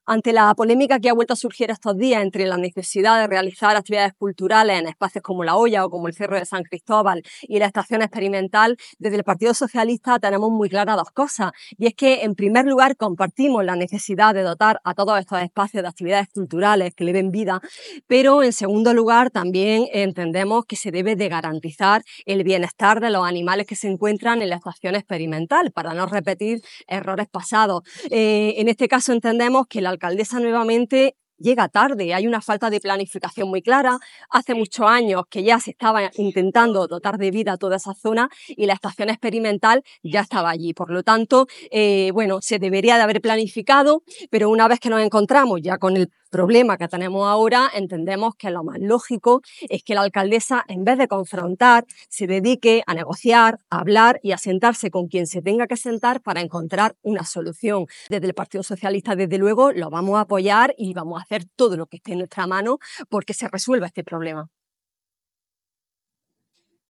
Ante la polémica que ha vuelto a surgir estos días entre la necesidad de realizar actividades culturales en espacios como La Hoya o como el Cerro de San Cristóbal y la estación experimental, desde el Partido Socialista tenemos muy claras dos cosas. Y es que, en primer lugar, compartimos la necesidad de dotar a todos estos espacios de actividades culturales que le den vida, pero en segundo lugar también entendemos que se debe de garantizar el bienestar de los animales que se encuentran en la estación experimental para no repetir errores pasados. En este caso entendemos que la alcaldesa nuevamente llega tarde, hay una falta de planificación muy clara. Hace muchos años que ya se estaba intentando dotar de vida a toda esa zona y la estación experimental ya estaba allí. Por lo tanto, bueno, se debería de haber planificado, pero una vez que nos encontramos ya con el problema que tenemos ahora, entendemos que lo más lógico es que la alcaldesa, en vez de confrontar, se dedique a negociar, a hablar y a sentarse con quien se tenga que sentar para encontrar una solución. Desde el Partido Socialista, desde luego, lo vamos a apoyar y vamos a hacer todo lo que esté en nuestra mano porque se resuelva este problema.